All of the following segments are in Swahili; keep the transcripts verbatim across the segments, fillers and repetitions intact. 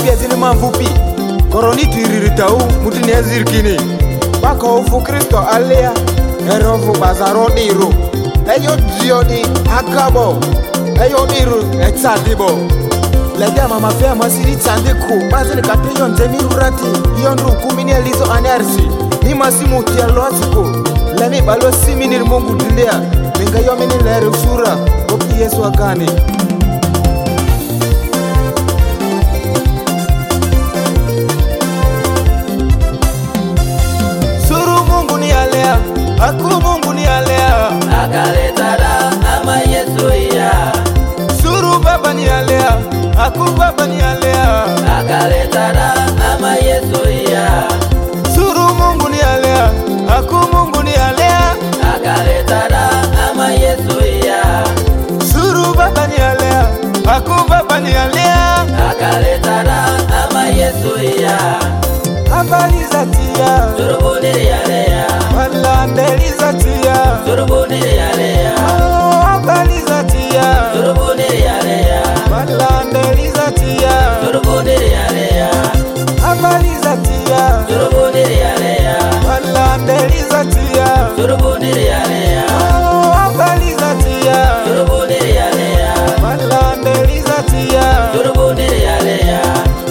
fupi azini mamfupi koroni tiriritau mutini azirkini bako ufu Kristo alia erofu bazaro diru eyo diodi akabo eyo diru exadibo lega mama fea masiri tsandiku bazini kateyo nzemi rurati yonru kumini alizo anersi ni masimu tia loziku lani balo simini mungu dilia minga yomini lere usura opi Yesu akani suru mungu ni alea aku mungu ni alea akaletara ama Yesu ya suru baba ni alea aku baba ni alea akaletara ama Yesu ya suru mungu ni alea aku mungu ni alea akaletara ama Yesu ya suru baba ni alea aku baba ni alea akaletara ama Yesu ya habari za tia turubuni yalea wala ndeli za tia turubuni yalea habari za tia turubuni yalea wala ndeli za tia turubuni yalea habari za tia turubuni yalea wala ndeli za tia turubuni yalea habari za tia turubuni yalea wala ndeli za tia turubuni yalea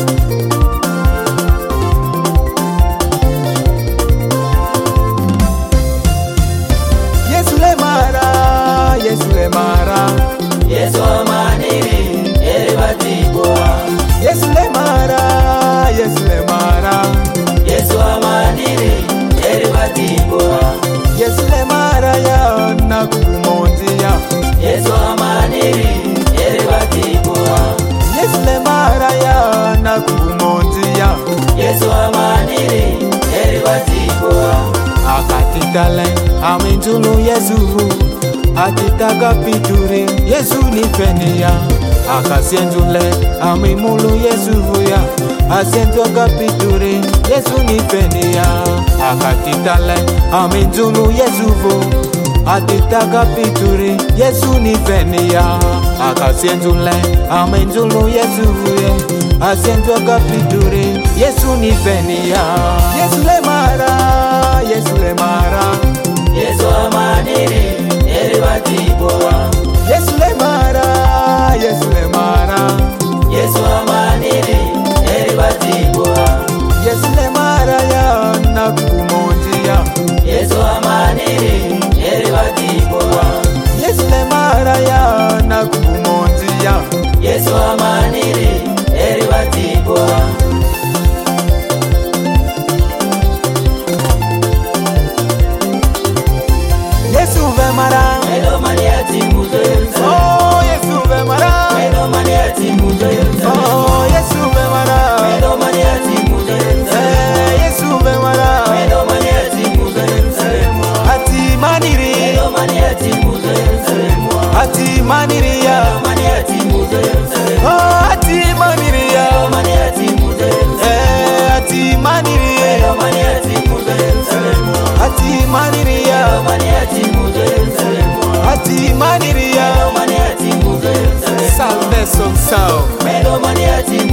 Yesu le mara Yesu le mara Yesu amaniri eribatibwa Yesu le mara Yesu le mara Yesu amaniri eribatibwa Yesu le mara ya na kumondia Yesu amaniri eribatibwa Yesu le mara ya na kumondia Yesu amaniri eribatibwa akatitale aminjulu Yesu atitaka pituri Yesu ni fenia akasienjule amimulu Yesu ya asienjoka pituri Yesu ni fenia akatitale aminjulu Yesu atitaka pituri Yesu ni fenia akasienjule aminjulu Yesu ya asienjoka pituri Yesu ni fenia Yesu le mara Yesu le mara Yesu amaniri eribatibwa Yesu le mara Yesu le mara Yesu amaniri eribatibwa Yesu le mara ya na kumondia Yesu amaniri eribatibwa Yesu le mara ya na kumondia Yesu amaniri eribatibwa Yesu ve mara Edo maniati muzoyelza oh Yesu ve mara Edo maniati muzoyelza oh Yesu ve mara Edo maniati muzoyelza eh Yesu ve mara Edo maniati muzoyelza ati maniri Edo maniati muzoyelza ati maniri ya Edo maniati muzoyelza oh ati maniri ya Edo maniati muzoyelza eh ati maniri Edo maniati muzoyelza ati maniri ya Edo maniati muzoyelza ati maniri ya Edo maniati muzoyelza salve so so Edo maniati